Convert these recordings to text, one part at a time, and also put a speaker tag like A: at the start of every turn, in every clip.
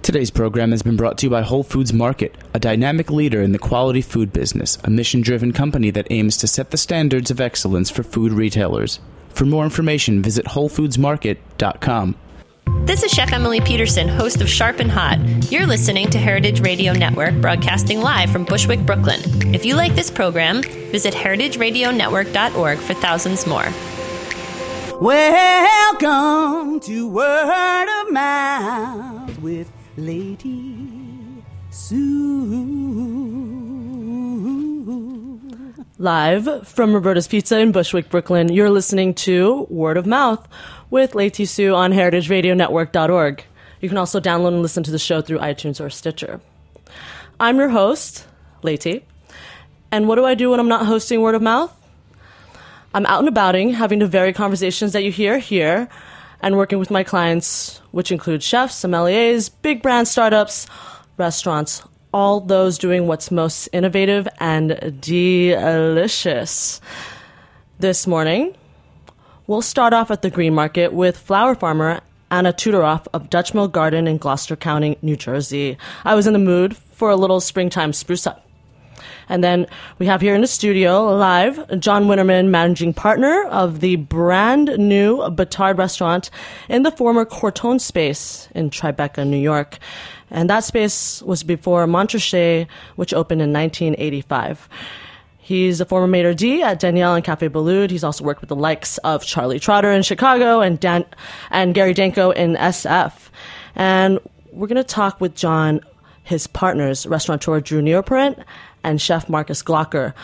A: Today's program has been brought to you by Whole Foods Market, a dynamic leader in the quality food business, a mission-driven company that aims to set the standards of excellence for food retailers. For more information, visit WholeFoodsMarket.com.
B: This is Chef Emily Peterson, host of Sharp and Hot. You're listening to Heritage Radio Network, broadcasting live from Bushwick, Brooklyn. If you like this program, visit heritageradionetwork.org for thousands more.
C: Welcome to Word of Mouth with Lady Sue.
D: Live from Roberta's Pizza in Bushwick, Brooklyn, you're listening to Word of Mouth with Lady Sue on heritageradionetwork.org. You can also download and listen to the show through iTunes or Stitcher. I'm your host, Lady. And what do I do when I'm not hosting Word of Mouth? I'm out and abouting, having the very conversations that you hear here, and working with my clients, which include chefs, sommeliers, big brand startups, restaurants, all those doing what's most innovative and delicious. This morning, we'll start off at the Green Market with flower farmer Anna Tudoroff of Dutch Mill Garden in Gloucester County, New Jersey. I was in the mood for a little springtime spruce up. And then we have here in the studio live John Winterman, managing partner of the brand new Batard restaurant in the former Cortone space in Tribeca, New York. And that space was before Montrachet, which opened in 1985. He's a former maitre d' at Danielle and Cafe Boulud. He's also worked with the likes of Charlie Trotter in Chicago and Gary Danko in SF. And we're going to talk with John, his partners, restaurateur Drew Neoparent and chef Marcus Glocker,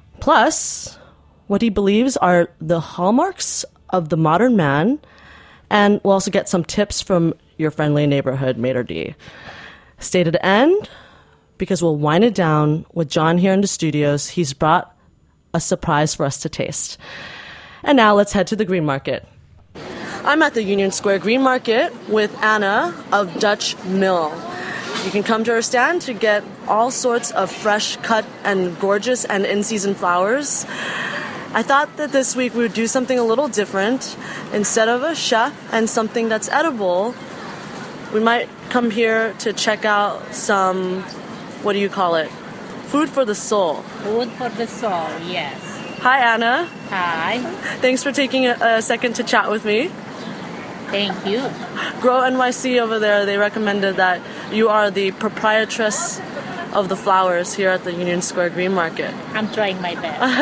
D: plus what he believes are the hallmarks of the modern man, and we'll also get some tips from your friendly neighborhood maitre d'. Stay to the end, because we'll wind it down with John here in the studios. He's brought a surprise for us to taste. And now let's head to the Green Market. I'm at the Union Square Green Market with Anna of Dutch Mill. You can come to her stand to get all sorts of fresh cut and gorgeous and in-season flowers. I thought that this week we would do something a little different. Instead of a chef and something that's edible, we might come here to check out some, what do you call it? Food for the soul.
E: Food for the soul, yes.
D: Hi, Anna.
E: Hi.
D: Thanks for taking a second to chat with me.
E: Thank you.
D: Grow NYC over there, they recommended that you are the proprietress of the flowers here at the Union Square Green Market.
E: I'm trying my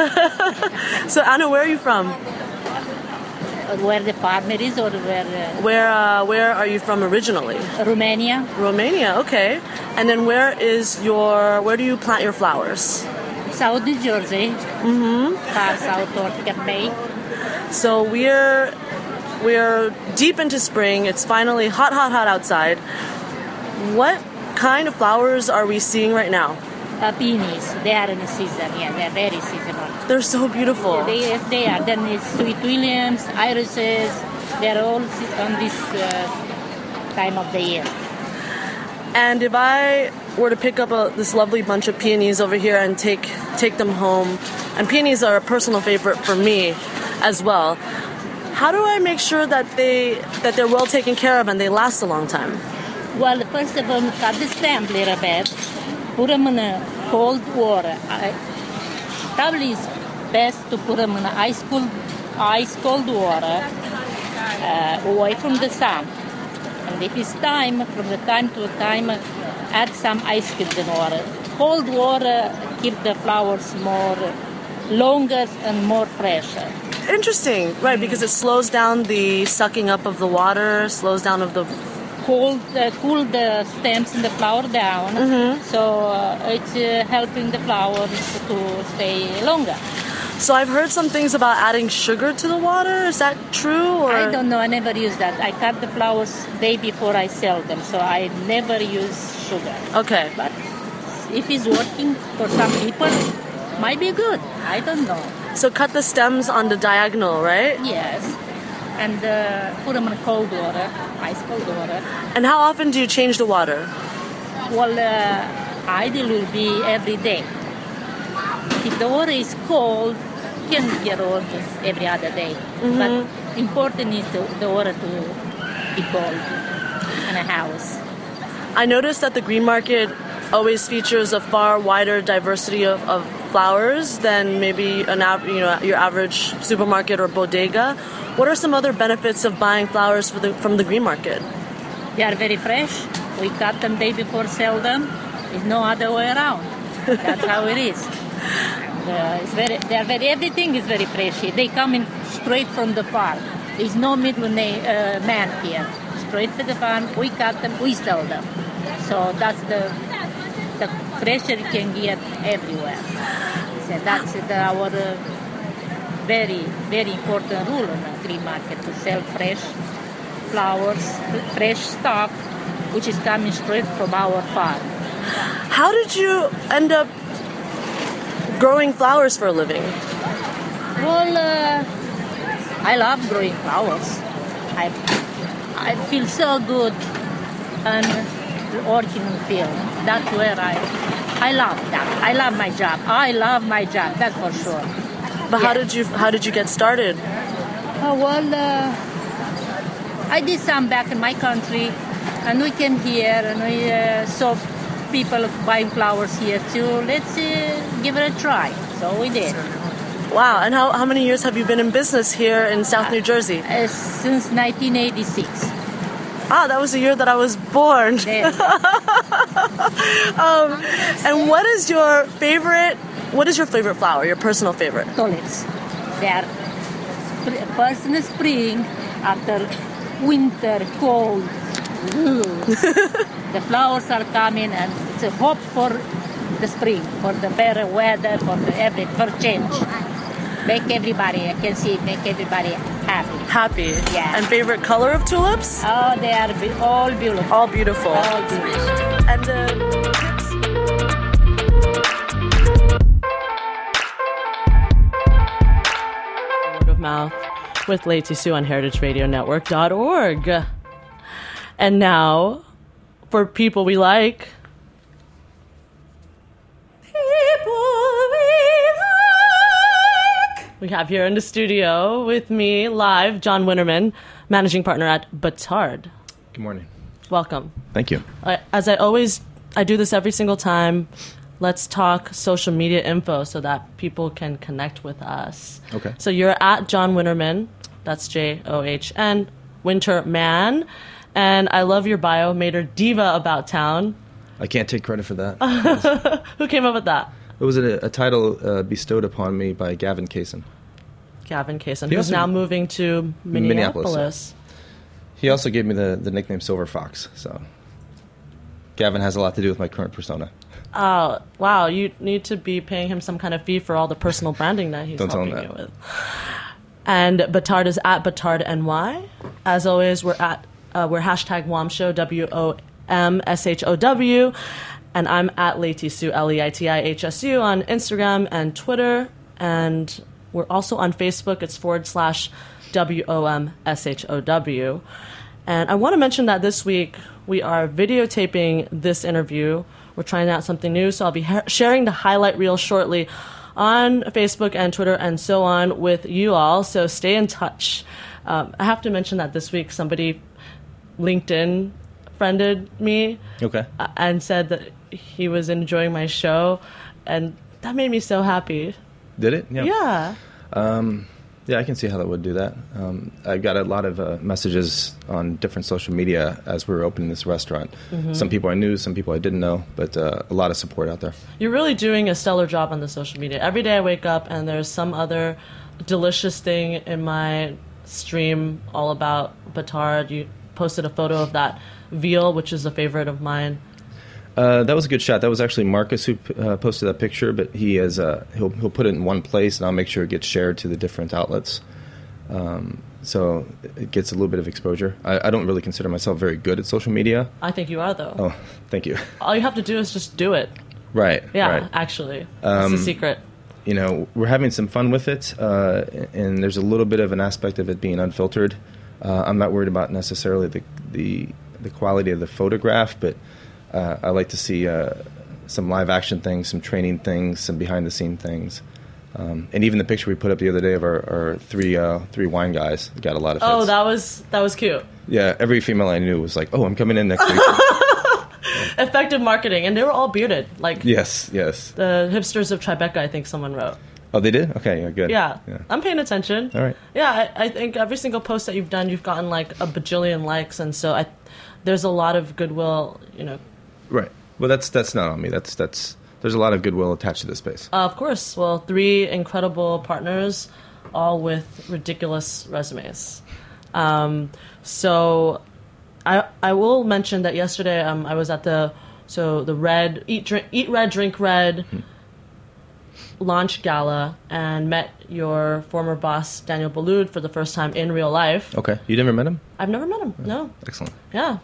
E: best.
D: So, Anna, where are you from?
E: Where the farmer is or where...
D: Where are you from originally?
E: Romania.
D: Romania, okay. And then where do you plant your flowers?
E: South New Jersey.
D: Mm-hmm.
E: Far south toward Bay.
D: So we're deep into spring. It's finally hot outside. What kind of flowers are we seeing right now?
E: Peonies. They are in the season. Yeah, they're very seasonal.
D: They're so beautiful.
E: Yes, they are. Then it's Sweet Williams, irises. They're all on this time of the year.
D: And if I were to pick up this lovely bunch of peonies over here and take them home, and peonies are a personal favorite for me as well, how do I make sure that they're well taken care of and they last a long time?
E: Well, first of all, cut the stem a little bit, put them in cold water. Probably it's best to put them in ice cold water, away from the sun. And if it's time, from the time to time, add some ice cubes in water. Cold water keeps the flowers longer and more fresher.
D: Interesting, right? Because it slows down the sucking up of the water, slows down of the
E: cool the stems and the flower down.
D: Mm-hmm.
E: So it's helping the flowers to stay longer.
D: So I've heard some things about adding sugar to the water. Is that true? Or?
E: I don't know. I never use that. I cut the flowers day before I sell them, so I never use sugar.
D: Okay.
E: But if it's working for some people, might be good. I don't know.
D: So cut the stems on the diagonal, right?
E: Yes. And put them in cold water, ice cold water.
D: And how often do you change the water?
E: Well, ideally will be every day. If the water is cold, you can get water every other day.
D: Mm-hmm.
E: But important is the water to be cold in a house.
D: I noticed that the green market always features a far wider diversity of flowers than maybe your average supermarket or bodega. What are some other benefits of buying flowers from the green market?
E: They are very fresh. We cut them day before sell them. There's no other way around. That's how it is. Everything is very fresh here. They come in straight from the farm. There's no man here. Straight to the farm. We cut them. We sell them. So that's the fresher you can get everywhere. So that's our very, very important rule in the green market, to sell fresh flowers, fresh stuff, which is coming straight from our farm.
D: How did you end up growing flowers for a living?
E: Well, I love growing flowers. I feel so good and working in the field. That's where I love that. I love my job. I love my job, that's for sure.
D: But how did you get started?
E: I did some back in my country, and we came here and we saw people buying flowers here too. Let's give it a try. So we did.
D: Wow, and how many years have you been in business here in South New Jersey?
E: Since 1986.
D: Ah, that was the year that I was born. And what is your favorite flower, your personal favorite?
E: Tulips. They are first in the spring, after winter, cold. The flowers are coming, and it's a hope for the spring, for the better weather, for change. Make everybody happy.
D: Happy.
E: Yeah.
D: And favorite color of tulips?
E: Oh, they are all beautiful.
D: All beautiful.
E: All beautiful.
D: And Word of Mouth with Lacey Sue on heritageradionetwork.org. And now, for people we like. We have here in the studio with me live, John Winterman, managing partner at Batard.
F: Good morning.
D: Welcome.
F: Thank you.
D: As I do this every single time. Let's talk social media info so that people can connect with us.
F: Okay.
D: So you're at John Winterman. That's John, Winterman. And I love your bio, made her diva about town.
F: I can't take credit for that.
D: Who came up with that?
F: It was a title bestowed upon me by Gavin Kaysen.
D: Gavin Kaysen,
F: He
D: who's
F: also-
D: now moving to Minneapolis.
F: He also gave me the nickname Silver Fox, so Gavin has a lot to do with my current persona.
D: Oh, wow. You need to be paying him some kind of fee for all the personal branding that he's
F: Don't tell him
D: helping
F: that.
D: you with. And Batard is at BatardNY. As always, we're hashtag WOMShow, WOMSHOW. And I'm at Lacey Sue, LEITIHSU on Instagram and Twitter. And we're also on Facebook. It's /WOMSHOW. And I want to mention that this week we are videotaping this interview. We're trying out something new, so I'll be sharing the highlight reel shortly on Facebook and Twitter and so on with you all. So stay in touch. I have to mention that this week somebody LinkedIn friended me and said that he was enjoying my show, and that made me so happy.
F: Did it?
D: Yeah.
F: Yeah, I can see how that would do that. I got a lot of messages on different social media as we were opening this restaurant.
D: Mm-hmm.
F: Some people I knew, some people I didn't know, but a lot of support out there.
D: You're really doing a stellar job on the social media. Every day I wake up and there's some other delicious thing in my stream all about Batard. You posted a photo of that veal, which is a favorite of mine.
F: That was a good shot. That was actually Marcus who posted that picture, but he has he'll put it in one place, and I'll make sure it gets shared to the different outlets, so it gets a little bit of exposure. I don't really consider myself very good at social media.
D: I think you are, though.
F: Oh, thank you.
D: All you have to do is just do it.
F: Right.
D: Yeah,
F: right.
D: actually. That's the secret.
F: You know, we're having some fun with it, and there's a little bit of an aspect of it being unfiltered. I'm not worried about necessarily the quality of the photograph, but I like to see some live action things, some training things, some behind the scene things, and even the picture we put up the other day of our three wine guys got a lot of hits.
D: Oh, that was cute.
F: Yeah, every female I knew was like, "Oh, I'm coming in next week."
D: effective marketing, and they were all bearded. Like
F: Yes.
D: the hipsters of Tribeca, I think someone wrote.
F: Oh, they did? Okay, yeah, good.
D: Yeah, I'm paying attention.
F: All right.
D: Yeah, I think every single post that you've done, you've gotten like a bajillion likes, and so there's a lot of goodwill,
F: Right. Well, that's not on me. There's a lot of goodwill attached to this space.
D: Of course. Well, 3 incredible partners, all with ridiculous resumes. So I will mention that yesterday I was at the Red Eat Red Drink Red launch gala and met your former boss Daniel Boulud for the first time in real life.
F: Okay. You never met him?
D: I've never met him. No.
F: Excellent.
D: Yeah.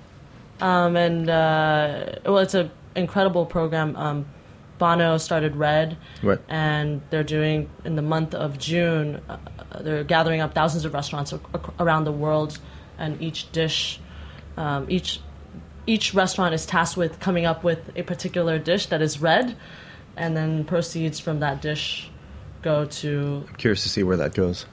D: It's an incredible program. Bono started Red,
F: Right.
D: and they're doing, in the month of June, they're gathering up thousands of restaurants around the world, and each dish, each restaurant is tasked with coming up with a particular dish that is red, and then proceeds from that dish go to...
F: I'm curious to see where that goes.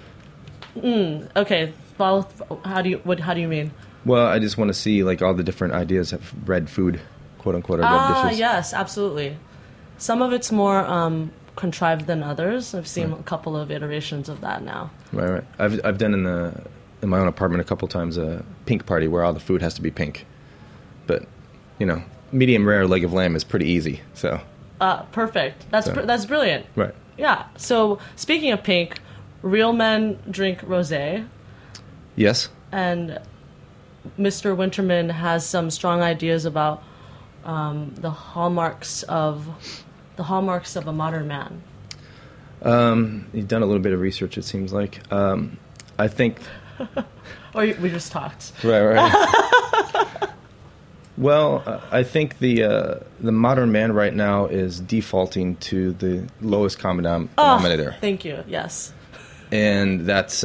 D: Okay, how do you mean?
F: Well, I just want to see like all the different ideas of red food, quote unquote, or red dishes.
D: Yes, absolutely. Some of it's more contrived than others. I've seen a couple of iterations of that now.
F: Right. I've done in my own apartment a couple times a pink party where all the food has to be pink, but medium rare leg of lamb is pretty easy. So.
D: Perfect. That's brilliant.
F: Right.
D: Yeah. So speaking of pink, real men drink rosé.
F: Yes.
D: And Mr. Winterman has some strong ideas about the hallmarks of a modern man.
F: You've done a little bit of research, it seems like. I think.
D: Or we just talked.
F: Right. Well, I think the modern man right now is defaulting to the lowest common denominator.
D: Thank you. Yes.
F: And that's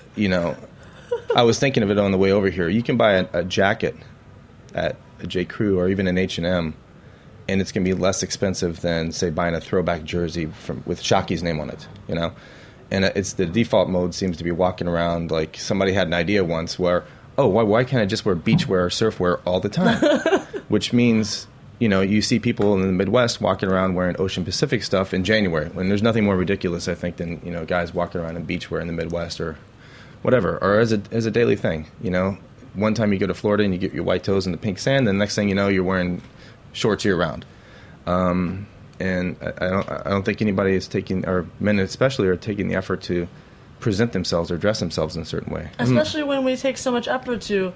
F: I was thinking of it on the way over here. You can buy a jacket at a J. Crew or even an H&M, and it's going to be less expensive than, say, buying a throwback jersey with Shockey's name on it, And it's the default mode seems to be walking around like somebody had an idea once where, why can't I just wear beachwear or surfwear all the time? Which means, you see people in the Midwest walking around wearing Ocean Pacific stuff in January, when there's nothing more ridiculous, I think, than, guys walking around in beachwear in the Midwest or whatever, or as a daily thing, One time you go to Florida and you get your white toes in the pink sand, and the next thing you know, you're wearing shorts year round. And I don't think anybody is taking, or men especially, are taking the effort to present themselves or dress themselves in a certain way.
D: Especially when we take so much effort to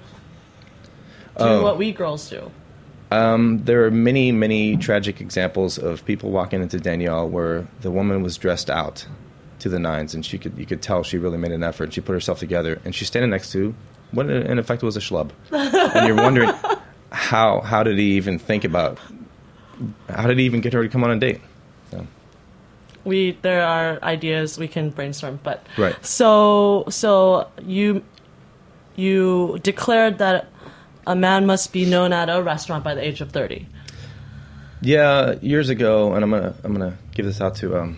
D: do what we girls do.
F: There are many, many tragic examples of people walking into Danielle where the woman was dressed out to the nines, and you could tell she really made an effort. She put herself together, and she's standing next to what in effect was a schlub. And you're wondering how did he even think about, how did he even get her to come on a date? So.
D: There are ideas we can brainstorm, but
F: right.
D: So you declared that a man must be known at a restaurant by the age of 30.
F: Yeah, years ago, and I'm gonna give this out to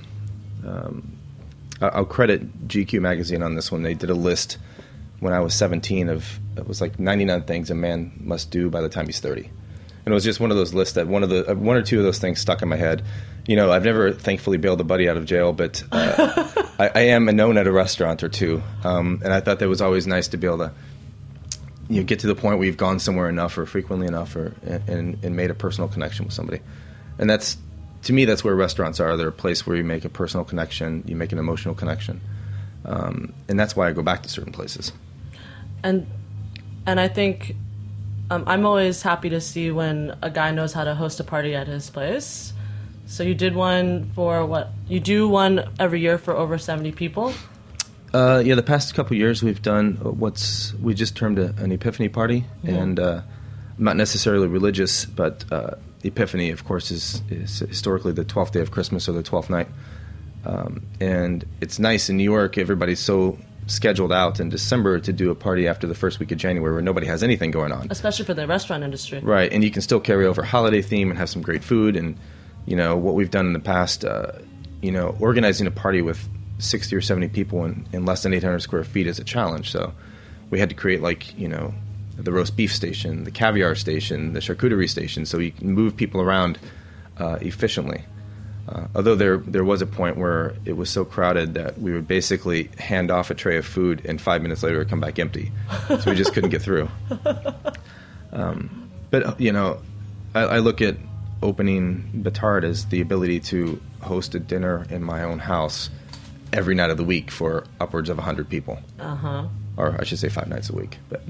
F: I'll credit GQ magazine on this one. They did a list when I was 17 of, it was like 99 things a man must do by the time he's 30. And it was just one of those lists that one or two of those things stuck in my head. I've never thankfully bailed a buddy out of jail, but I am known at a restaurant or two. And I thought that was always nice to be able to get to the point where you've gone somewhere enough or frequently enough and made a personal connection with somebody. And that's, to me, that's where restaurants are. They're a place where you make a personal connection, you make an emotional connection. And that's why I go back to certain places. And
D: I think I'm always happy to see when a guy knows how to host a party at his place. So you did one for what? You do one every year for over 70 people?
F: Yeah, the past couple of years we've done we just termed an Epiphany party. Mm-hmm. And I'm not necessarily religious, but Epiphany, of course, is historically the 12th day of Christmas or the 12th night. And it's nice in New York, everybody's so scheduled out in December to do a party after the first week of January where nobody has anything going on.
D: Especially for the restaurant industry.
F: Right, and you can still carry over holiday theme and have some great food. And, what we've done in the past, organizing a party with 60 or 70 people in less than 800 square feet is a challenge. So we had to create the roast beef station, the caviar station, the charcuterie station, so you can move people around efficiently. Although there was a point where it was so crowded that we would basically hand off a tray of food and 5 minutes later it would come back empty. So we just couldn't get through. But, you know, I look at opening Batard as the ability to host a dinner in my own house every night of the week for upwards of 100 people.
D: Uh-huh.
F: Or I should say 5 nights a week. But,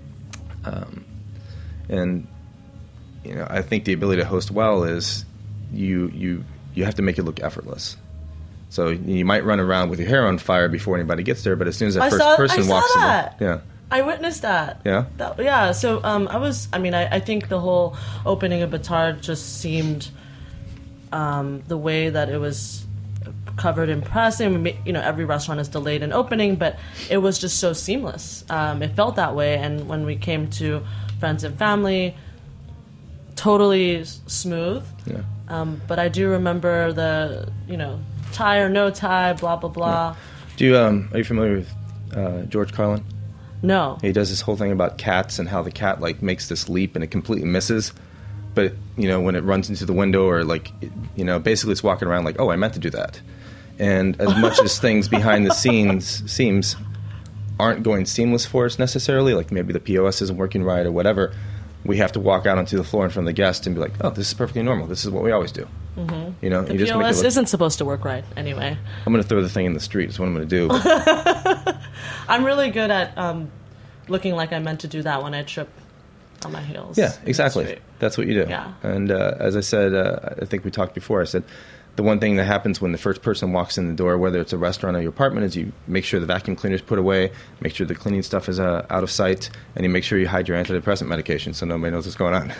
F: and, you know, I think the ability to host well is you have to make it look effortless. So you might run around with your hair on fire before anybody gets there, but as soon as that first person walks in, yeah.
D: I witnessed that.
F: Yeah?
D: Yeah, so I think the whole opening of Batard just seemed the way that it was covered in press, and you know, every restaurant is delayed in opening, but it was just so seamless. It felt that way, and when we came to friends and family, totally smooth.
F: Yeah.
D: But I do remember the, you know, tie or no tie, blah, blah, blah.
F: Yeah. Are you familiar with George Carlin?
D: No.
F: He does this whole thing about cats and how the cat like makes this leap and it completely misses. But, you know, when it runs into the window or like, you know, basically it's walking around like, oh, I meant to do that. And as much as things behind the scenes aren't going seamless for us necessarily, like maybe the POS isn't working right or whatever, we have to walk out onto the floor in front of the guest and be like, oh, this is perfectly normal. This is what we always do. Mm-hmm. You know,
D: the POS isn't supposed to work right anyway.
F: I'm going to throw the thing in the street is what I'm going to do.
D: I'm really good at looking like I meant to do that when I trip on my heels.
F: Yeah, exactly. That's what you do.
D: Yeah.
F: And as I said, I think we talked before, I said the one thing that happens when the first person walks in the door, whether it's a restaurant or your apartment, is you make sure the vacuum cleaner's put away, make sure the cleaning stuff is out of sight, and you make sure you hide your antidepressant medication so nobody knows what's going on.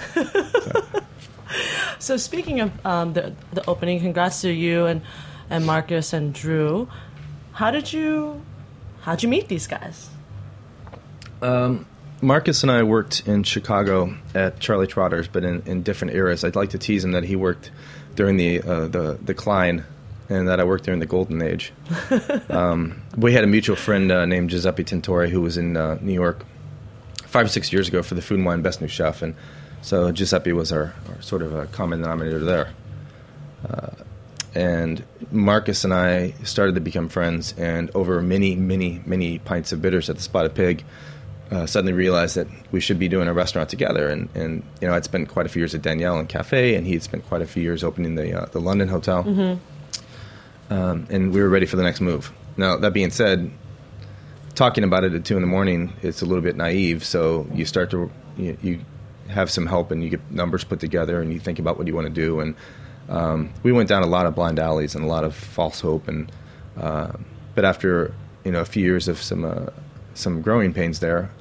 D: So speaking of the opening, congrats to you and Marcus and Drew. How'd you meet these guys?
F: Marcus and I worked in Chicago at Charlie Trotter's, but in different eras. I'd like to tease him that he worked during the decline and that I worked during the golden age. We had a mutual friend named Giuseppe Tintori who was in New York 5 or 6 years ago for the Food and Wine Best New Chef, and so Giuseppe was our sort of a common denominator there. And Marcus and I started to become friends, and over many, many, many pints of bitters at the Spotted Pig, suddenly realized that we should be doing a restaurant together. And you know, I'd spent quite a few years at Danielle and Cafe, and he'd spent quite a few years opening the London Hotel. Mm-hmm. And we were ready for the next move. Now, that being said, talking about it at 2 a.m, it's a little bit naive, so you start to, you have some help and you get numbers put together and you think about what you want to do. And we went down a lot of blind alleys and a lot of false hope. And but after, you know, a few years of some growing pains there,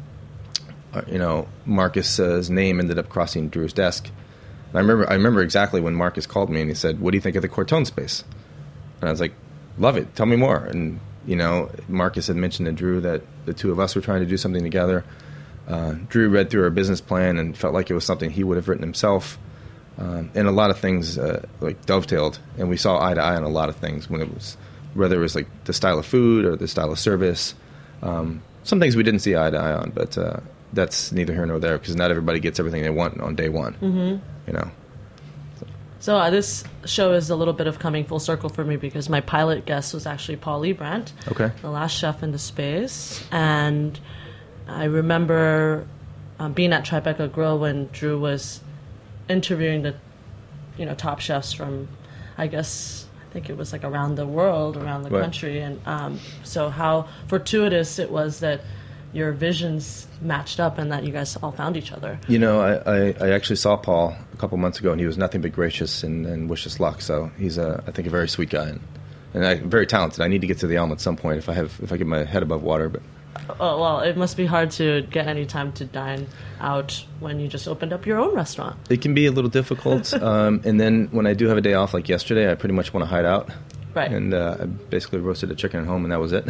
F: you know, Marcus's name ended up crossing Drew's desk. And I remember exactly when Marcus called me and he said, "What do you think of the Cortone space?" And I was like, "Love it. Tell me more." And you know, Marcus had mentioned to Drew that the two of us were trying to do something together. Drew read through our business plan and felt like it was something he would have written himself. And a lot of things like dovetailed, and we saw eye to eye on a lot of things when it was, whether it was like the style of food or the style of service. Some things we didn't see eye to eye on, but that's neither here nor there because not everybody gets everything they want on day one. Mm-hmm. You know.
D: So this show is a little bit of coming full circle for me because my pilot guest was actually Paul Liebrandt,
F: okay,
D: the last chef in the space, and I remember being at Tribeca Grill when Drew was interviewing the, you know, top chefs from, I think it was like around the world, around the
F: right.
D: country, and so how fortuitous it was that your visions matched up and that you guys all found each other.
F: You know, I actually saw Paul a couple months ago, and he was nothing but gracious and wished us luck. So he's I think a very sweet guy and very talented. I need to get to the Elm at some point if I get my head above water, but.
D: Oh, well, it must be hard to get any time to dine out when you just opened up your own restaurant.
F: It can be a little difficult. And then when I do have a day off like yesterday, I pretty much want to hide out.
D: Right.
F: And I basically roasted a chicken at home, and that was it.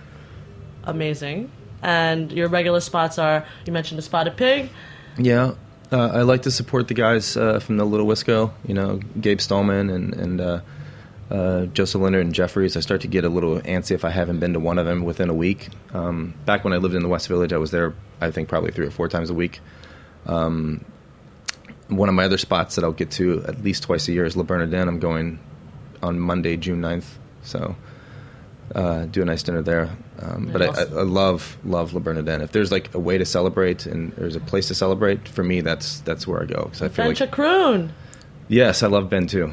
D: Amazing. And your regular spots are, you mentioned the Spotted Pig.
F: Yeah. I like to support the guys from the Little Wisco, you know, Gabe Stallman and Joseph Leonard and Jeffries. I start to get a little antsy if I haven't been to one of them within a week. Back when I lived in the West Village, I was there, I think, probably 3 or 4 times a week. One of my other spots that I'll get to at least twice a year is La Bernardin. I'm going on Monday, June 9th. So do a nice dinner there. But I love La Bernardin. If there's like a way to celebrate and there's a place to celebrate, for me, that's where I go. 'Cause I feel
D: Ben Chacroon.
F: Yes, I love Ben too.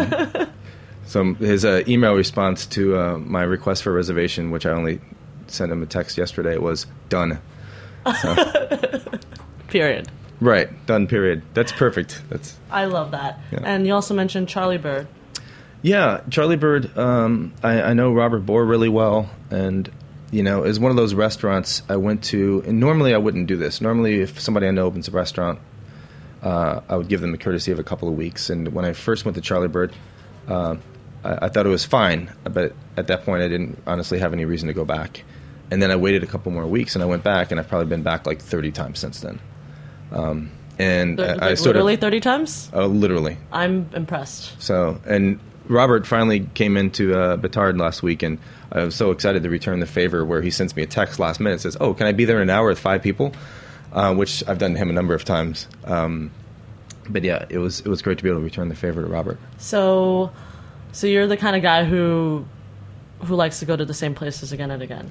F: So his email response to my request for a reservation, which I only sent him a text yesterday, was done. So,
D: Period.
F: right, done. Period. That's perfect.
D: I love that.
F: Yeah.
D: And you also mentioned Charlie Bird.
F: Yeah, Charlie Bird. I know Robert Bohr really well, and is one of those restaurants I went to. And normally I wouldn't do this. Normally, if somebody I know opens a restaurant, I would give them the courtesy of a couple of weeks. And when I first went to Charlie Bird, I thought it was fine, but at that point I didn't honestly have any reason to go back. And then I waited a couple more weeks, and I went back, and I've probably been back like 30 times since then. And I sort
D: literally
F: of
D: 30 times?
F: Literally.
D: I'm impressed.
F: So, and Robert finally came into Batard last week, and I was so excited to return the favor where he sends me a text last minute, says, "Oh, can I be there in an hour with 5 people?" Which I've done to him a number of times. But yeah, it was great to be able to return the favor to Robert.
D: So you're the kind of guy who likes to go to the same places again and again.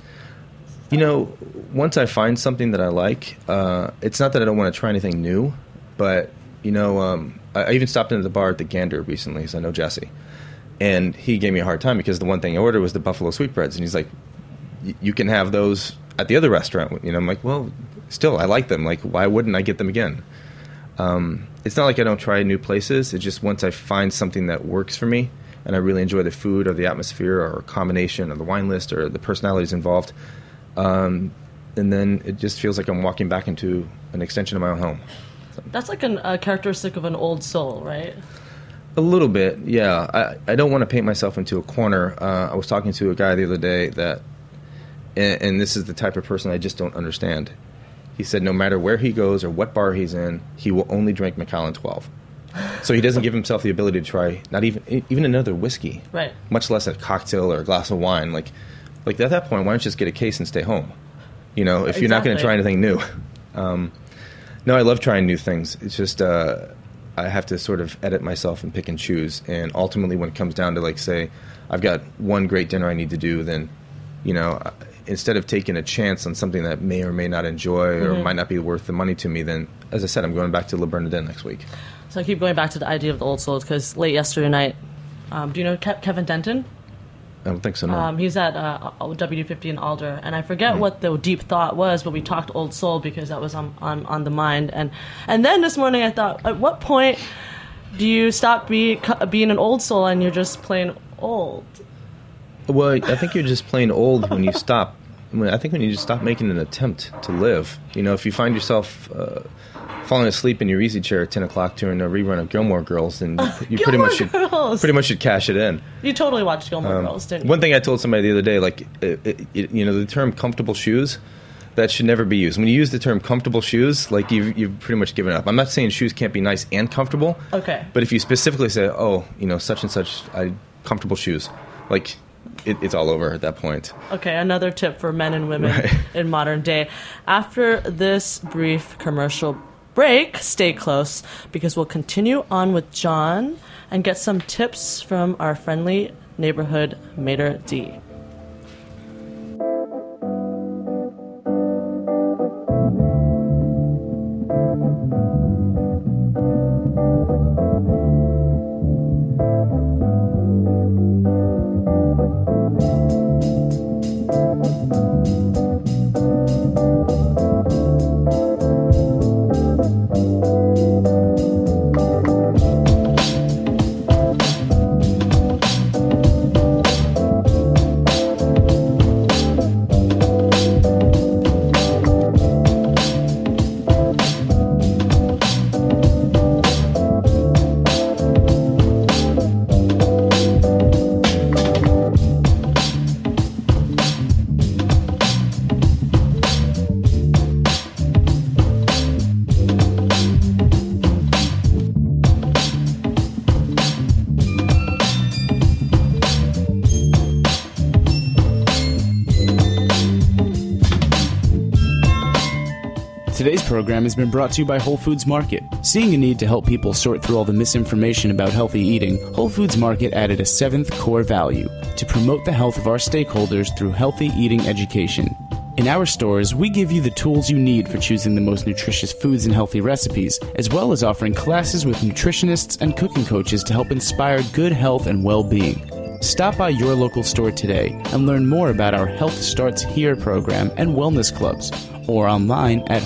F: Once I find something that I like, it's not that I don't want to try anything new, but I even stopped into the bar at the Gander recently, because I know Jesse, and he gave me a hard time because the one thing I ordered was the buffalo sweetbreads, and he's like, "You can have those at the other restaurant." I'm like, "Well, still, I like them. Like, why wouldn't I get them again?" It's not like I don't try new places. It's just once I find something that works for me, and I really enjoy the food or the atmosphere or a combination of the wine list or the personalities involved, and then it just feels like I'm walking back into an extension of my own home. So.
D: That's like a characteristic of an old soul, right?
F: A little bit, yeah. I don't want to paint myself into a corner. I was talking to a guy the other day that, and this is the type of person I just don't understand. He said no matter where he goes or what bar he's in, he will only drink Macallan 12. So he doesn't give himself the ability to try not even another whiskey,
D: right?
F: Much less a cocktail or a glass of wine. Like at that point, why don't you just get a case and stay home? If you're not going to try anything new. No, I love trying new things. It's just I have to sort of edit myself and pick and choose. And ultimately, when it comes down to, like, say, I've got one great dinner I need to do, then, instead of taking a chance on something that may or may not enjoy or might not be worth the money to me, then, as I said, I'm going back to La Bernardin next week.
D: So I keep going back to the idea of the old souls because late yesterday night, do you know Kevin Denton?
F: I don't think so, no.
D: He's at WD50 in Alder, and I forget what the deep thought was, but we talked old soul because that was on the mind. And then this morning I thought, at what point do you stop being an old soul and you're just plain old?
F: Well, I think you're just plain old when you stop. I think when you just stop making an attempt to live. If you find yourself falling asleep in your easy chair at 10 o'clock during a rerun of Gilmore Girls, then you pretty much should cash it in.
D: You totally watched Gilmore Girls, didn't you?
F: One thing I told somebody the other day, like, the term comfortable shoes, that should never be used. When you use the term comfortable shoes, like, you've pretty much given up. I'm not saying shoes can't be nice and comfortable.
D: Okay.
F: But if you specifically say, such and such, comfortable shoes, like, it's all over at that point.
D: Okay, another tip for men and women in modern day. After this brief commercial break, stay close because we'll continue on with John and get some tips from our friendly neighborhood Mater D.
A: Today's program has been brought to you by Whole Foods Market. Seeing a need to help people sort through all the misinformation about healthy eating, Whole Foods Market added a seventh core value: to promote the health of our stakeholders through healthy eating education. In our stores, we give you the tools you need for choosing the most nutritious foods and healthy recipes, as well as offering classes with nutritionists and cooking coaches to help inspire good health and well-being. Stop by your local store today and learn more about our Health Starts Here program and wellness clubs, or online at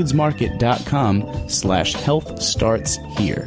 A: wholefoodsmarket.com/healthstartshere.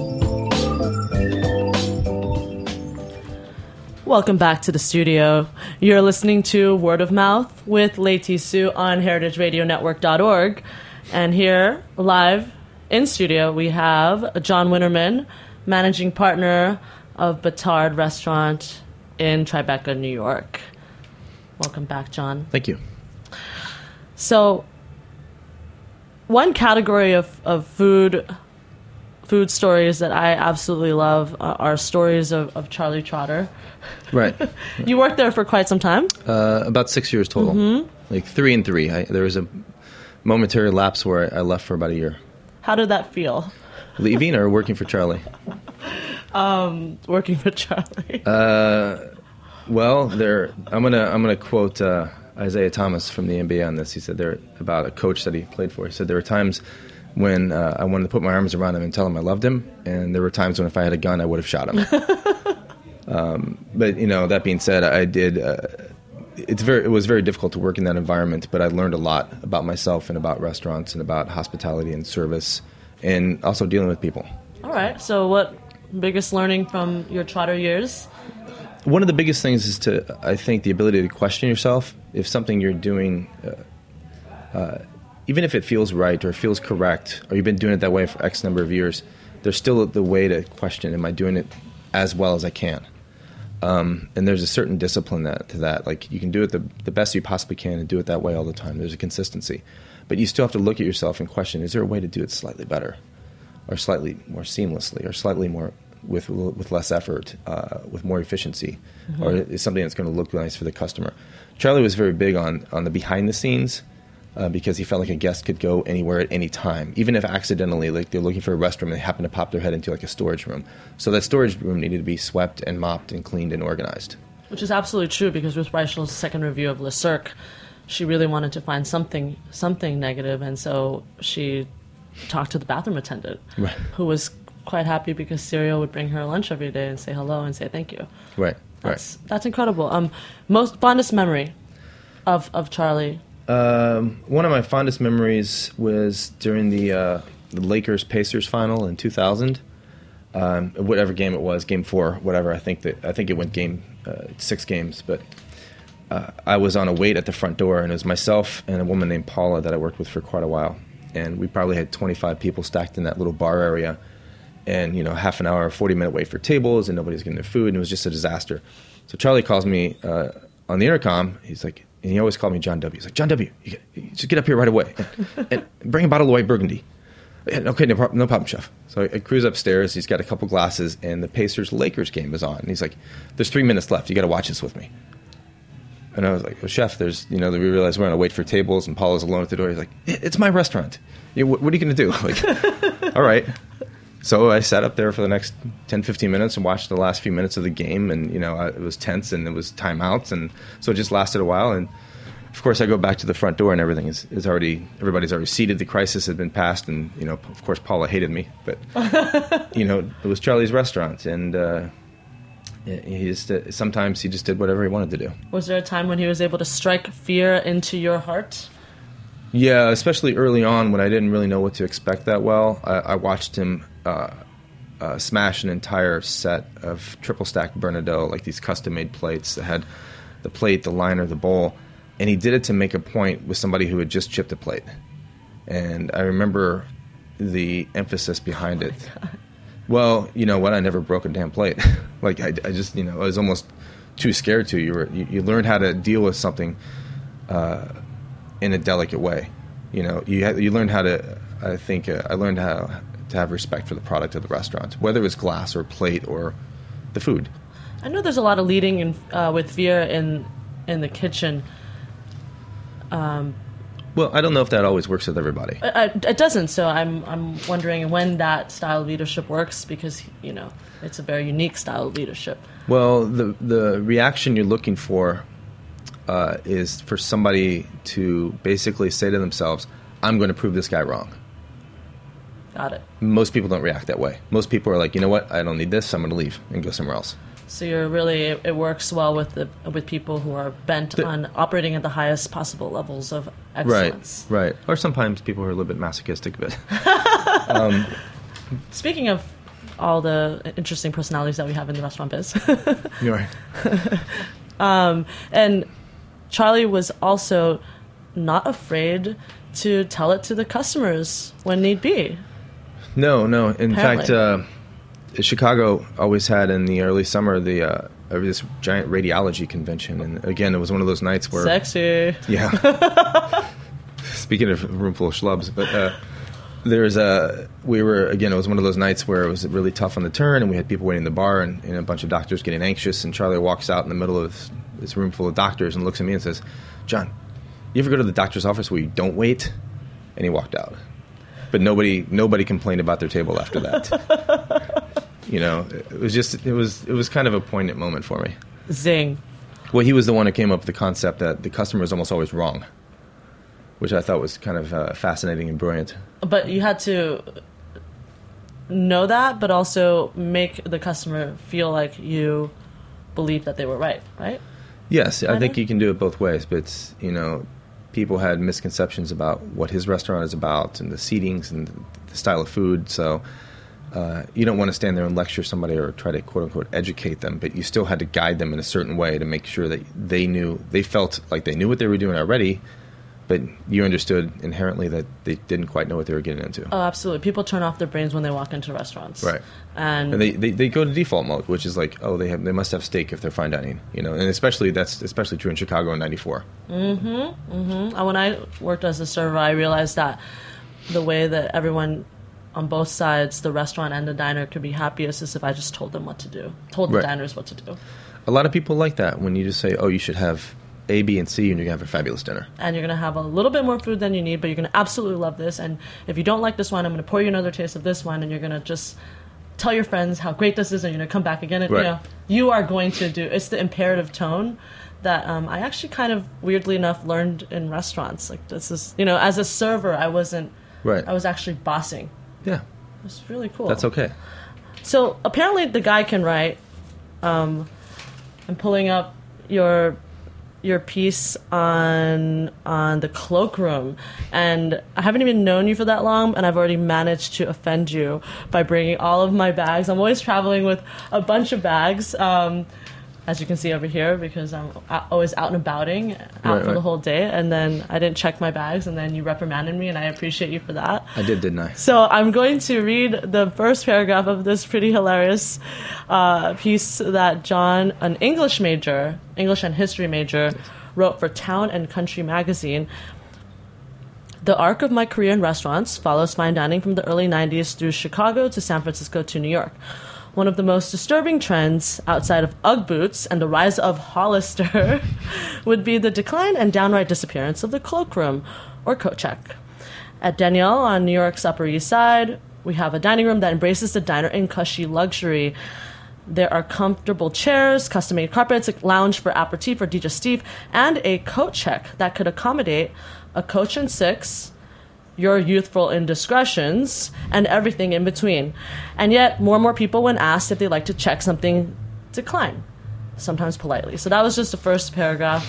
D: Welcome back to the studio. You're listening to Word of Mouth with Leti Sue on heritageradionetwork.org. And here, live in studio, we have John Winterman, managing partner of Batard Restaurant in Tribeca, New York. Welcome back, John.
F: Thank you.
D: So, one category of food stories that I absolutely love are stories of Charlie Trotter.
F: Right.
D: You worked there for quite some time?
F: About 6 years total. Mm-hmm. Like 3 and 3. There was a momentary lapse where I left for about a year.
D: How did that feel?
F: Leaving or working for Charlie?
D: Working for Charlie.
F: Well, I'm gonna quote Isaiah Thomas from the NBA on this. He said there about a coach that he played for. He said there were times when I wanted to put my arms around him and tell him I loved him, and there were times when if I had a gun, I would have shot him. But that being said, I did. It was very difficult to work in that environment, but I learned a lot about myself and about restaurants and about hospitality and service, and also dealing with people.
D: All right. So, what biggest learning from your Trotter years?
F: One of the biggest things is I think, the ability to question yourself. If something you're doing, even if it feels right or feels correct, or you've been doing it that way for X number of years, there's still the way to question, am I doing it as well as I can? And there's a certain discipline to that. Like, you can do it the best you possibly can and do it that way all the time. There's a consistency. But you still have to look at yourself and question, is there a way to do it slightly better, or slightly more seamlessly, or slightly more with less effort, with more efficiency, mm-hmm. or is something that's going to look nice for the customer? Charlie was very big on the behind the scenes, because he felt like a guest could go anywhere at any time, even if accidentally, like they're looking for a restroom and they happen to pop their head into like a storage room. So that storage room needed to be swept and mopped and cleaned and organized.
D: Which is absolutely true, because with Reichel's second review of Le Cirque, she really wanted to find something negative, and so she talked to the bathroom attendant, right, who was quite happy because Serial would bring her lunch every day and say hello and say thank you.
F: Right.
D: That's incredible. Most fondest memory of Charlie?
F: One of my fondest memories was during the Lakers-Pacers final in 2000. Whatever game it was, Game 4, whatever. I think it went 6 games, but I was on a wait at the front door, and it was myself and a woman named Paula that I worked with for quite a while, and we probably had 25 people stacked in that little bar area, and half an hour, 40-minute wait for tables, and nobody's getting their food, and it was just a disaster. So Charlie calls me on the intercom. He's like. And he always called me John W. He's like, John W., you just get up here right away and bring a bottle of white Burgundy. And, okay, no problem, chef. So I cruise upstairs. He's got a couple glasses, and the Pacers-Lakers game is on. And he's like, there's 3 minutes left. You got to watch this with me. And I was like, well, chef, we realize we're going to wait for tables, and Paula's alone at the door. He's like, it's my restaurant. What are you going to do? Like, all right. So I sat up there for the next 10, 15 minutes and watched the last few minutes of the game, and it was tense, and it was timeouts, and so it just lasted a while. And of course, I go back to the front door, and everything is everybody's already seated. The crisis had been passed, and of course, Paula hated me, but it was Charlie's restaurant, and sometimes he just did whatever he wanted to do. Was
D: there a time when he was able to strike fear into your heart?
F: Yeah, especially early on when I didn't really know what to expect that well. I watched him smash an entire set of triple stacked Bernardaud, like these custom-made plates that had the plate, the liner, the bowl, and he did it to make a point with somebody who had just chipped a plate. And I remember the emphasis behind it. Well, you know what? I never broke a damn plate. Like I just, I was almost too scared to. You learned how to deal with something in a delicate way. You learned how to. I think I learned how to have respect for the product of the restaurant, whether it was glass or plate or the food.
D: I know there's a lot of leading with Veer in the kitchen.
F: Well, I don't know if that always works with everybody.
D: It doesn't. So I'm wondering when that style of leadership works, because it's a very unique style of leadership.
F: Well, the reaction you're looking for is for somebody to basically say to themselves, "I'm going to prove this guy wrong."
D: Got it.
F: Most people don't react that way. Most people are like, you know what? I don't need this. I'm going to leave and go somewhere else.
D: So it works well with people who are bent on operating at the highest possible levels of excellence.
F: Right. Or sometimes people are a little bit masochistic, but
D: speaking of all the interesting personalities that we have in the restaurant biz.
F: You're right.
D: And Charlie was also not afraid to tell it to the customers when need be.
F: No. In
D: Apparently.
F: fact, Chicago always had in the early summer this giant radiology convention, and again, it was one of those nights where
D: Sexy.
F: Yeah. Speaking of a room full of schlubs, but it was one of those nights where it was really tough on the turn, and we had people waiting in the bar, and a bunch of doctors getting anxious, and Charlie walks out in the middle of this room full of doctors and looks at me and says, "John, you ever go to the doctor's office where you don't wait?" And he walked out. But nobody complained about their table after that. It was kind of a poignant moment for me.
D: Zing.
F: Well, he was the one who came up with the concept that the customer is almost always wrong, which I thought was kind of fascinating and brilliant.
D: But you had to know that, but also make the customer feel like you believe that they were right?
F: Yes, I think you can do it both ways, but people had misconceptions about what his restaurant is about and the seatings and the style of food, so you don't want to stand there and lecture somebody or try to quote-unquote educate them, but you still had to guide them in a certain way to make sure that they felt like they knew what they were doing already, but you understood inherently that they didn't quite know what they were getting into.
D: Oh, absolutely. People turn off their brains when they walk into restaurants.
F: Right. And they go to default mode, which is like, oh, they must have steak if they're fine dining, and that's especially true in Chicago in '94.
D: And when I worked as a server, I realized that the way that everyone on both sides, the restaurant and the diner, could be happiest is if I just told them what to do, told the diners what to do.
F: A lot of people like that when you just say, oh, you should have A, B, and C, and you're going to have a fabulous dinner.
D: And you're going to have a little bit more food than you need, but you're going to absolutely love this. And if you don't like this one, I'm going to pour you another taste of this one, and you're going to just tell your friends how great this is, and you're going to come back again. And, you are going to do. It's the imperative tone that I actually kind of, weirdly enough, learned in restaurants. Like, this is, as a server, I wasn't.
F: Right.
D: I was actually bossing.
F: Yeah.
D: It was really cool.
F: That's okay.
D: So apparently the guy can write. I'm pulling up your piece on the cloakroom, and I haven't even known you for that long, and I've already managed to offend you by bringing all of my bags. I'm always traveling with a bunch of bags, as you can see over here, because I'm always out and abouting, for the whole day, and then I didn't check my bags, and then you reprimanded me, and I appreciate you for that.
F: I did, didn't I?
D: So I'm going to read the first paragraph of this pretty hilarious piece that John, an English and history major, wrote for Town and Country magazine. The arc of my career in restaurants follows fine dining from the early 90s through Chicago to San Francisco to New York. One of the most disturbing trends outside of Ugg boots and the rise of Hollister would be the decline and downright disappearance of the cloakroom, or coat check. At Danielle on New York's Upper East Side, we have a dining room that embraces the diner in cushy luxury. There are comfortable chairs, custom-made carpets, a lounge for aperitif or digestif, and a coat check that could accommodate a coach and six, your youthful indiscretions, and everything in between. And yet, more and more people, when asked if they like to check something, decline, sometimes politely. So that was just the first paragraph.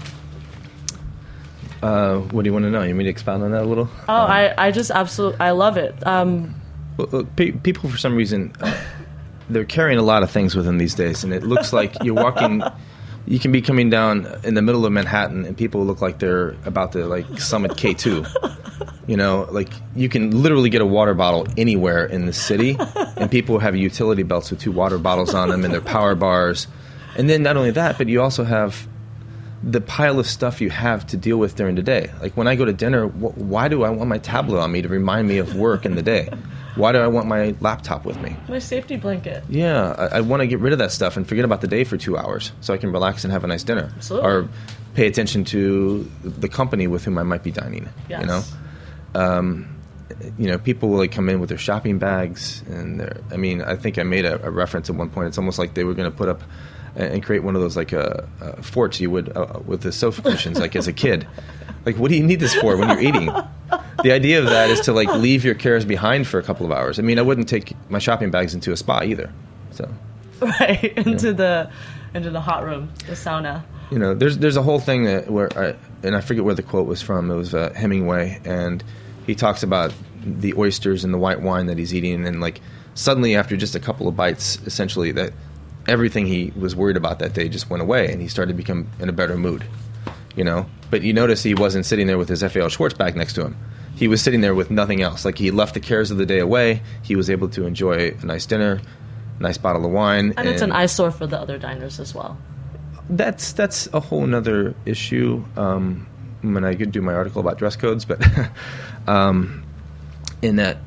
F: What do you want to know? You want me to expound on that a little?
D: Oh, I just absolutely, I love it.
F: Look, people, for some reason, they're carrying a lot of things with them these days, and it looks like you're walking... You can be coming down in the middle of Manhattan, and people look like they're about to, summit K2. You can literally get a water bottle anywhere in the city, and people have utility belts with 2 water bottles on them and their power bars. And then not only that, but you also have the pile of stuff you have to deal with during the day. Like when I go to dinner, why do I want my tablet on me to remind me of work in the day? Why do I want my laptop with me?
D: My safety blanket.
F: Yeah, I want to get rid of that stuff and forget about the day for 2 hours so I can relax and have a nice dinner.
D: Absolutely.
F: Or pay attention to the company with whom I might be dining.
D: Yes.
F: People will come in with their shopping bags, and I think I made a reference at one point. It's almost like they were going to put up and create one of those forts you would with the sofa cushions, as a kid. What do you need this for when you're eating? The idea of that is to leave your cares behind for a couple of hours. I wouldn't take my shopping bags into a spa either. So,
D: right, into the hot room, the sauna.
F: There's a whole thing where I forget where the quote was from. It was Hemingway, and he talks about the oysters and the white wine that he's eating, and suddenly after just a couple of bites, essentially that everything he was worried about that day just went away, and he started to become in a better mood. But you notice he wasn't sitting there with his FAL Schwartz bag next to him. He was sitting there with nothing else. He left the cares of the day away. He was able to enjoy a nice dinner, a nice bottle of wine.
D: And it's an eyesore for the other diners as well.
F: That's a whole nother issue. When I could do my article about dress codes, but in that,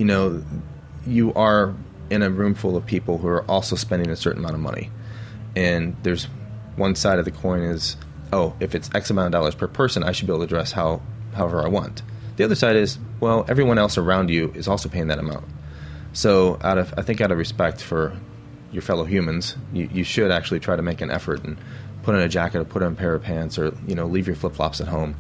F: you are in a room full of people who are also spending a certain amount of money. And there's one side of the coin is, if it's X amount of dollars per person, I should be able to dress however I want. The other side is, everyone else around you is also paying that amount. So out of respect for your fellow humans, you should actually try to make an effort and put on a jacket or put on a pair of pants or, leave your flip-flops at home.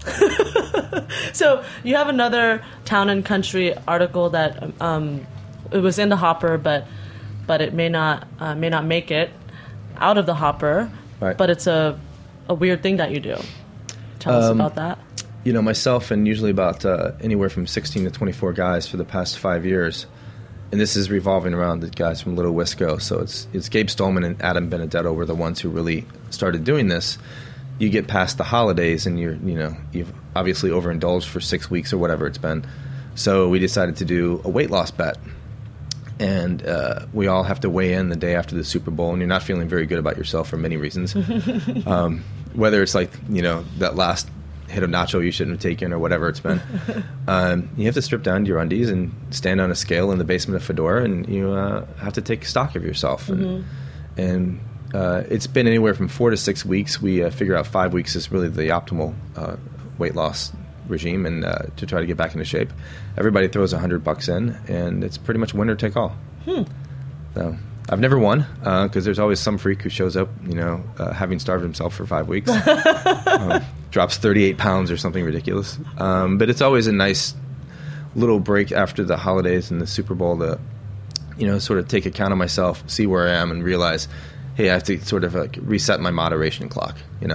D: So you have another Town and Country article that it was in the hopper, but it may not make it out of the hopper.
F: Right.
D: But it's a weird thing that you do. Tell us about that.
F: Myself and usually about anywhere from 16 to 24 guys for the past 5 years. And this is revolving around the guys from Little Wisco. So it's Gabe Stolman and Adam Benedetto were the ones who really started doing this. You get past the holidays and you've obviously overindulged for 6 weeks or whatever it's been. So we decided to do a weight loss bet. And we all have to weigh in the day after the Super Bowl, and you're not feeling very good about yourself for many reasons. Whether it's that last hit of nacho you shouldn't have taken or whatever it's been. You have to strip down to your undies and stand on a scale in the basement of Fedora, and you have to take stock of yourself. And it's been anywhere from 4 to 6 weeks. We figure out 5 weeks is really the optimal weight loss regime, and to try to get back into shape. Everybody throws $100 in, and it's pretty much winner take all. So I've never won because there's always some freak who shows up, having starved himself for 5 weeks, drops 38 pounds or something ridiculous. But it's always a nice little break after the holidays and the Super Bowl to, sort of take account of myself, see where I am, and realize, hey, I have to sort of reset my moderation clock.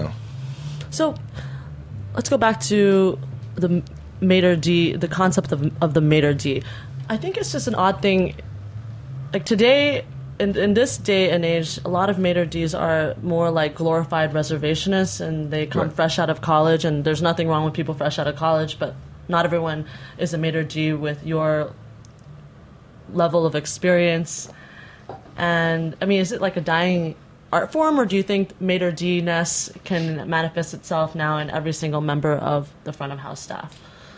D: So let's go back to the maitre d', the concept of the maitre d'. I think it's just an odd thing. Today, in this day and age, a lot of maitre d's are more like glorified reservationists, and they come fresh out of college, and there's nothing wrong with people fresh out of college, but not everyone is a maitre d' with your level of experience. And, is it like a dying art form, or do you think maitre d'-ness can manifest itself now in every single member of the front of house staff?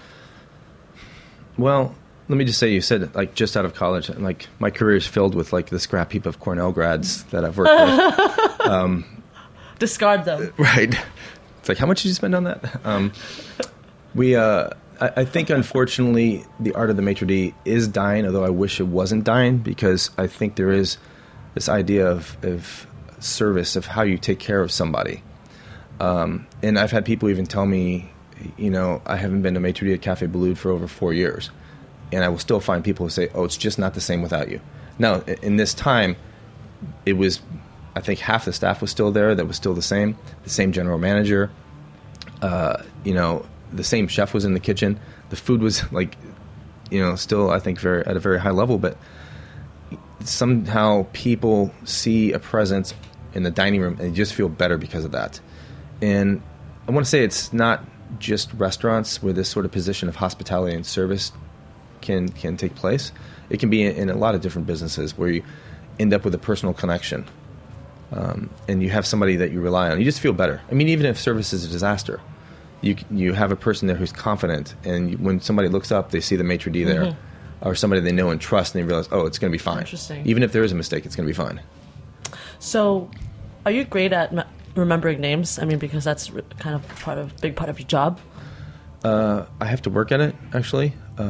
F: Well, let me just say, you said just out of college, and my career is filled with the scrap heap of Cornell grads that I've worked with.
D: Discard them.
F: Right. It's how much did you spend on that? I think, unfortunately, the art of the maitre d' is dying, although I wish it wasn't dying, because I think there is this idea of service, of how you take care of somebody. And I've had people even tell me, I haven't been to maitre d' at Cafe Boulud for over 4 years. And I will still find people who say, it's just not the same without you. Now, in this time, it was, I think half the staff was still there, that was still the same general manager, the same chef was in the kitchen. The food was still, I think, at a very high level, but somehow people see a presence in the dining room and just feel better because of that. And I want to say it's not just restaurants where this sort of position of hospitality and service can take place. It can be in a lot of different businesses where you end up with a personal connection, and you have somebody that you rely on. You just feel better. Even if service is a disaster, you have a person there who's confident, and when somebody looks up, they see the maitre d' there. or somebody they know and trust, and they realize, oh, it's going to be fine.
D: Interesting.
F: Even if there is a mistake, it's going to be fine.
D: So, are you great at remembering names? I mean, because that's kind of big part of your job.
F: I have to work at it, actually.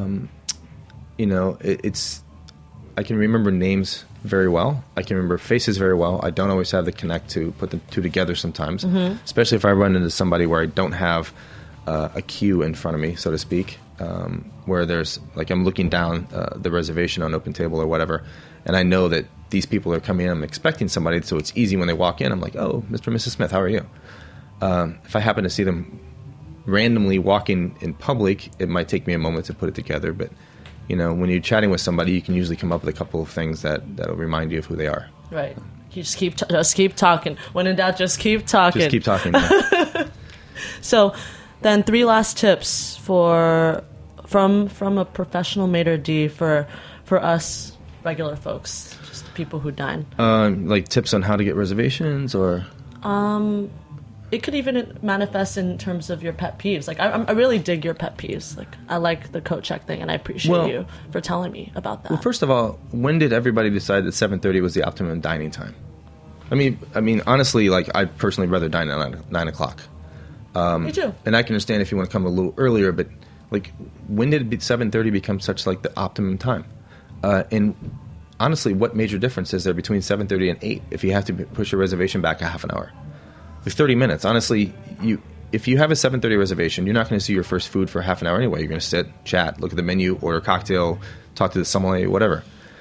F: I can remember names very well. I can remember faces very well. I don't always have the connect to put the two together sometimes, especially if I run into somebody where I don't have a queue in front of me, so to speak, where there's, like, I'm looking down the reservation on OpenTable or whatever, and I know that these people are coming in. I'm expecting somebody, so it's easy when they walk in. I'm like, oh, Mr. and Mrs. Smith, how are you? If I happen to see them randomly walking in public, it might take me a moment to put it together, but when you're chatting with somebody, you can usually come up with a couple of things that'll remind you of who they are.
D: Right. You just keep talking. When in doubt, just keep talking.
F: Just keep talking. Yeah.
D: So, then 3 last tips from a professional maitre d' for us regular folks, just people who dine.
F: Like tips on how to get reservations, or
D: it could even manifest in terms of your pet peeves. Like, I really dig your pet peeves. Like, I like the coat check thing, and I appreciate you for telling me about that.
F: Well, first of all, when did everybody decide that 7:30 was the optimum dining time? I mean, honestly, like, I'd personally rather dine at 9 o'clock.
D: Me too.
F: And I can understand if you want to come a little earlier, but, like, when did 7:30 become such, like, the optimum time? And honestly, what major difference is there between 7:30 and 8 if you have to push your reservation back a half an hour? Like 30 minutes. Honestly, if you have a 7:30 reservation, you're not going to see your first food for half an hour anyway. You're going to sit, chat, look at the menu, order a cocktail, talk to the sommelier, whatever.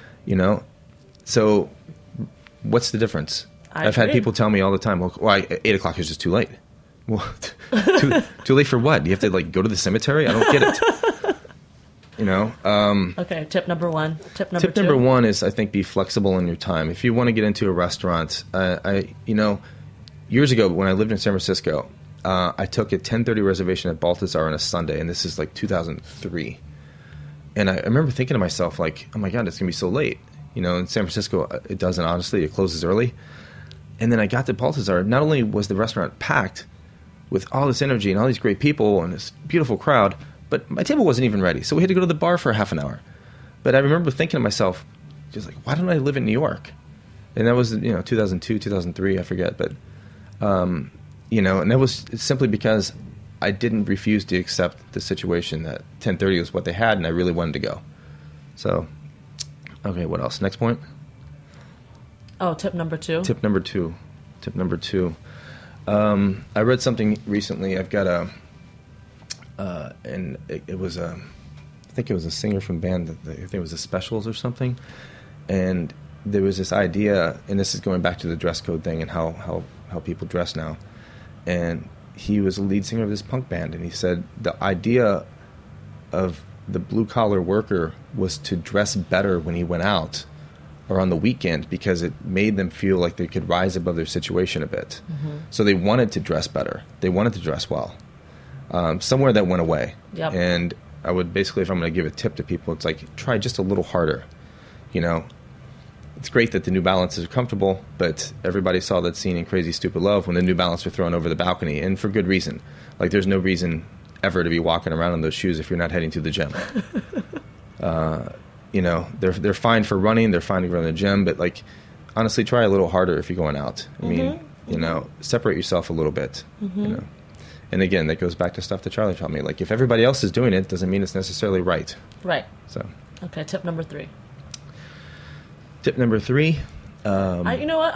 F: So what's the difference? I've had people tell me all the time, well, 8 o'clock is just too late. Well, too late for what? You have to, like, go to the cemetery? I don't get it.
D: Okay, tip number 1. Tip number 2.
F: Tip number 1 is, I think, be flexible in your time. If you want to get into a restaurant, years ago when I lived in San Francisco, I took a 10:30 reservation at Balthazar on a Sunday, and this is like 2003. And I remember thinking to myself, like, oh my God, it's going to be so late. In San Francisco, it doesn't, honestly. It closes early. And then I got to Balthazar. Not only was the restaurant packed with all this energy and all these great people and this beautiful crowd, but my table wasn't even ready. So we had to go to the bar for a half an hour. But I remember thinking to myself, just like, why don't I live in New York? And that was, 2002, 2003, I forget. But, and that was simply because I didn't refuse to accept the situation that 10:30 was what they had, and I really wanted to go. So, okay, what else? Next point?
D: Oh, tip number 2.
F: Tip number two. I read something recently. I've got and it was I think it was a singer from band. I think it was the Specials or something. And there was this idea, and this is going back to the dress code thing and how people dress now. And he was a lead singer of this punk band, and he said the idea of the blue-collar worker was to dress better when he went out or on the weekend because it made them feel like they could rise above their situation a bit. Mm-hmm. So they wanted to dress better. They wanted to dress well. Somewhere that went away.
D: Yep.
F: And I would basically, if I'm going to give a tip to people, it's like, try just a little harder. It's great that the New Balances are comfortable, but everybody saw that scene in Crazy Stupid Love when the New Balance were thrown over the balcony, and for good reason. Like, there's no reason ever to be walking around in those shoes if you're not heading to the gym. They're fine for running, they're fine to run in the gym, but, like, honestly, try a little harder if you're going out. I mean, separate yourself a little bit, And again, that goes back to stuff that Charlie taught me. Like, if everybody else is doing it, doesn't mean it's necessarily right.
D: Right.
F: So.
D: Okay, tip number 3.
F: Tip number 3.
D: You know what?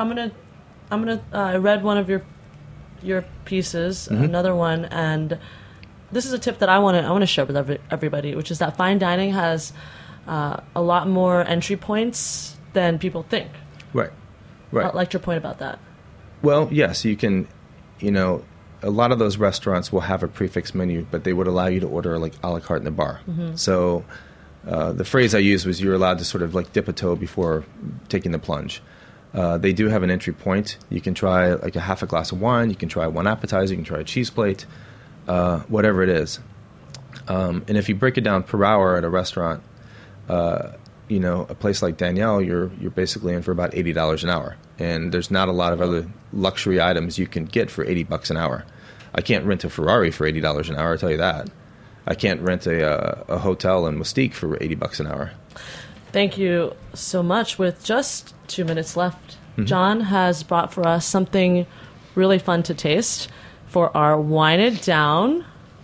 D: I read one of your pieces, another one, and this is a tip that I want to share with everybody, which is that fine dining has a lot more entry points than people think.
F: Right.
D: I liked your point about that.
F: Well, yes, you can. A lot of those restaurants will have a prefix menu, but they would allow you to order like a la carte in the bar. Mm-hmm. So the phrase I used was you're allowed to sort of like dip a toe before taking the plunge. They do have an entry point. You can try like a half a glass of wine. You can try one appetizer. You can try a cheese plate, whatever it is. And if you break it down per hour at a restaurant, a place like Danielle, you're basically in for about $80 an hour. And there's not a lot of other luxury items you can get for $80 an hour. I can't rent a Ferrari for $80 an hour, I'll tell you that. I can't rent a hotel in Mustique for $80 an hour.
D: Thank you so much. With just 2 minutes left, John has brought for us something really fun to taste for our Wine It Down.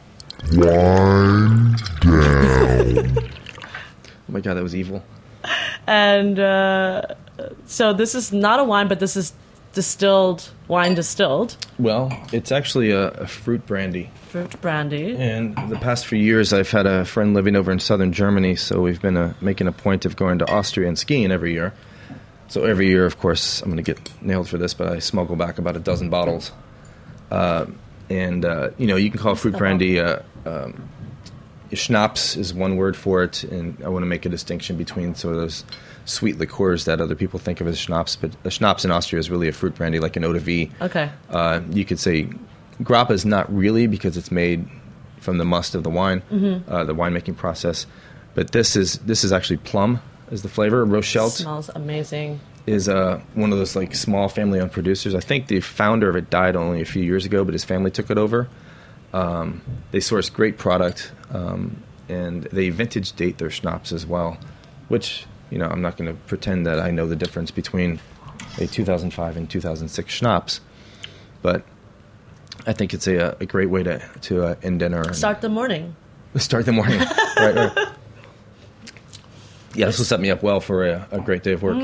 G: Wine down.
F: Oh my God, that was evil.
D: And so this is not a wine, but this is wine distilled.
F: Well, it's actually a fruit brandy.
D: Fruit brandy.
F: And the past few years, I've had a friend living over in southern Germany, so we've been making a point of going to Austria and skiing every year. So every year, of course, I'm going to get nailed for this, but I smuggle back about a dozen bottles. You can call fruit brandy schnapps is one word for it, and I want to make a distinction between sort of those sweet liqueurs that other people think of as schnapps, but a schnapps in Austria is really a fruit brandy, like an eau de vie.
D: Okay.
F: You could say grappa is not really, because it's made from the must of the wine, the winemaking process. But this is actually plum is the flavor. Rochelle
D: smells amazing.
F: Is one of those like small family-owned producers. I think the founder of it died only a few years ago, but his family took it over. They source great product, and they vintage date their schnapps as well, which, I'm not going to pretend that I know the difference between a 2005 and 2006 schnapps, but I think it's a great way to end dinner.
D: Start the morning.
F: Start the morning. right. Yeah, this will set me up well for a great day of work.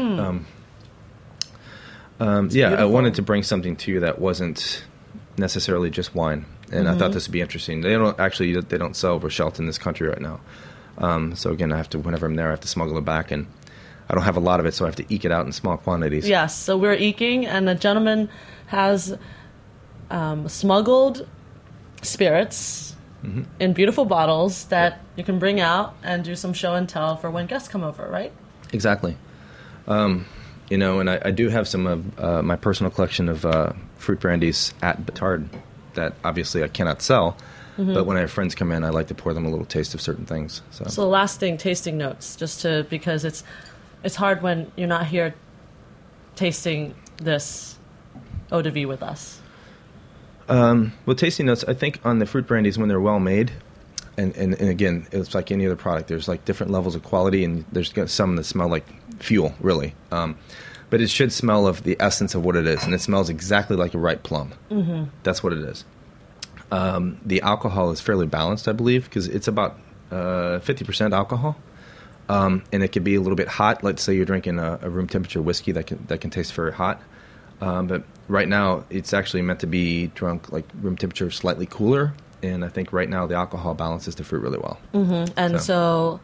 F: I wanted to bring something to you that wasn't necessarily just wine, and I thought this would be interesting. They don't sell Rochelle in this country right now. So again, whenever I'm there, I have to smuggle it back, and I don't have a lot of it, so I have to eke it out in small quantities.
D: Yes, so we're eking, and the gentleman has smuggled spirits in beautiful bottles that you can bring out and do some show and tell for when guests come over, right?
F: Exactly. And I do have some of my personal collection of fruit brandies at Batard that obviously I cannot sell, but when I have friends come in, I like to pour them a little taste of certain things. So
D: the last thing, tasting notes, because it's hard when you're not here tasting this eau de vie with us.
F: Well, tasting notes, I think on the fruit brandies, when they're well made, and again, it's like any other product. There's like different levels of quality, and there's some that smell like fuel, really. But it should smell of the essence of what it is, and it smells exactly like a ripe plum. That's what it is. The alcohol is fairly balanced, I believe, because it's about 50% alcohol, and it could be a little bit hot. Let's say you're drinking a room temperature whiskey that can taste very hot. But right now, it's actually meant to be drunk like room temperature, slightly cooler. And I think right now the alcohol balances the fruit really well.
D: And so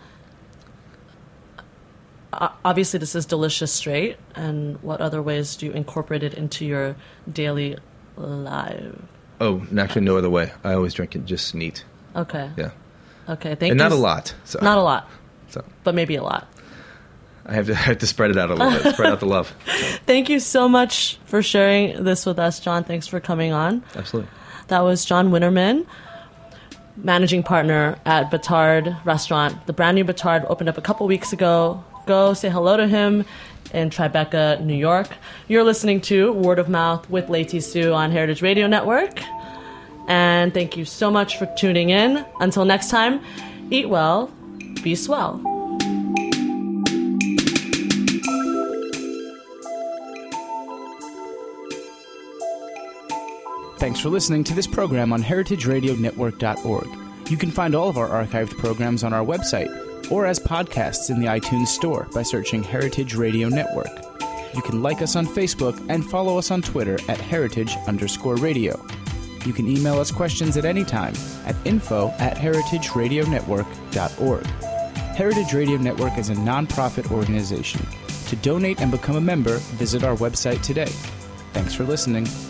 D: obviously this is delicious straight. And what other ways do you incorporate it into your daily life?
F: Oh, actually no other way. I always drink it just neat.
D: Okay.
F: Yeah.
D: Okay, thank you.
F: And not a lot. So.
D: Not a lot.
F: So.
D: But maybe a lot.
F: I have to spread it out a little bit, spread out the love.
D: Thank you so much for sharing this with us, John. Thanks for coming on.
F: Absolutely.
D: That was John Winterman, managing partner at Batard Restaurant. The brand new Batard opened up a couple weeks ago. Go say hello to him in Tribeca, New York. You're listening to Word of Mouth with Leti Sue on Heritage Radio Network. And thank you so much for tuning in. Until next time, eat well, be swell.
A: Thanks for listening to this program on heritageradionetwork.org. You can find all of our archived programs on our website or as podcasts in the iTunes Store by searching Heritage Radio Network. You can like us on Facebook and follow us on Twitter at @heritage_radio. You can email us questions at any time at info@heritageradionetwork.org. Heritage Radio Network is a nonprofit organization. To donate and become a member, visit our website today. Thanks for listening.